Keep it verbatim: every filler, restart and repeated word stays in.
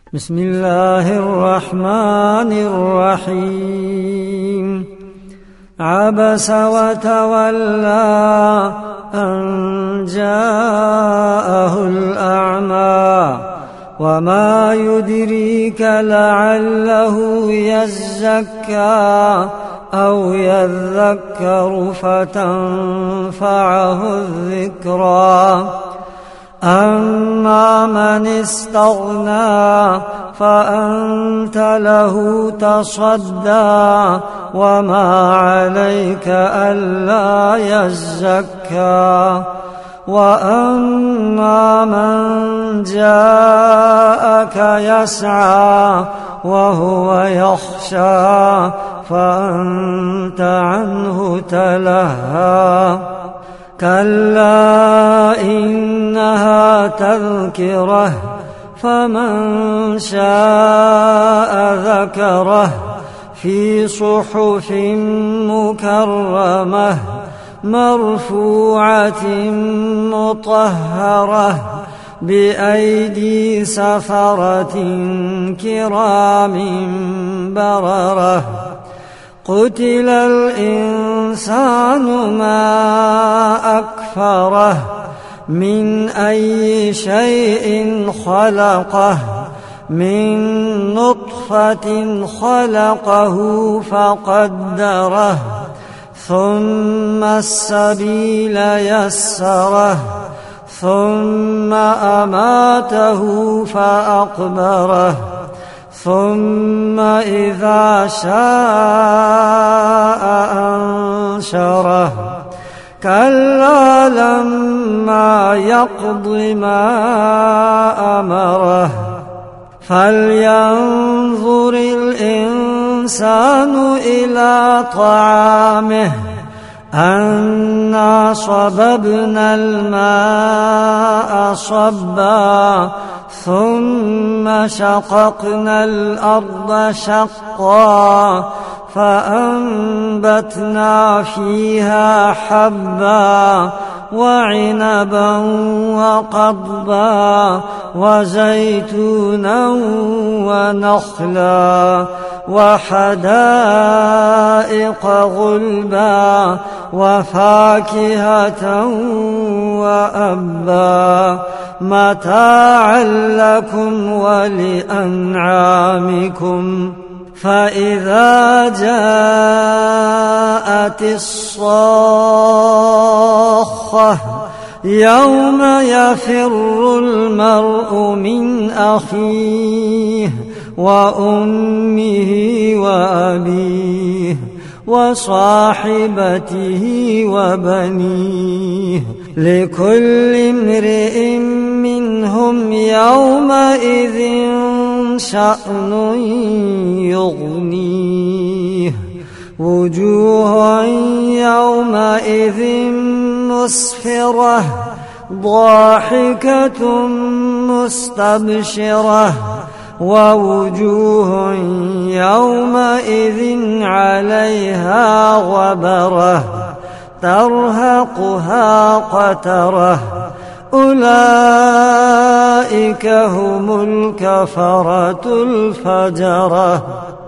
بسم الله الرحمن الرحيم عبس وتولى أن جاءه الأعمى وما يدريك لعله يزكى أو يذكر فتنفعه الذكرى أما من استغنى فأنت له تصدى وما عليك ألا يزكى وأما من جاءك يسعى وهو يخشى فأنت عنه تلهى كلا إنها تذكرة فمن شاء ذكره في صحف مكرمة مرفوعة مطهرة بأيدي سفرة كرام بررة قتل الإنسان ما أكفره من أي شيء خلقه من نطفة خلقه فقدره ثم السبيل يسره ثم أماته فأقبره ثم إذا شاء أنشره كلا لما يقض ما أمره فلينظر الإنسان إلى طعامه أنا صببنا الماء صبا ثم شققنا الأرض شقا فأنبتنا فيها حبا وعنبا وقضبا وزيتونا ونخلا وحدائق غلبا وفاكهة وأبا متاعا لكم ولأنعامكم فإذا جاءت الصاخة يوم يفر المرء من أخيه وأمه وأبيه وصاحبته وبنيه لكل امرئ منهم يومئذ شأن يغنيه وجوه يومئذ مسفرة ضاحكة مستبشرة ووجوه يومئذ عليها غبرة ترهقها قترة أولئك هم الكفرة الفجرة.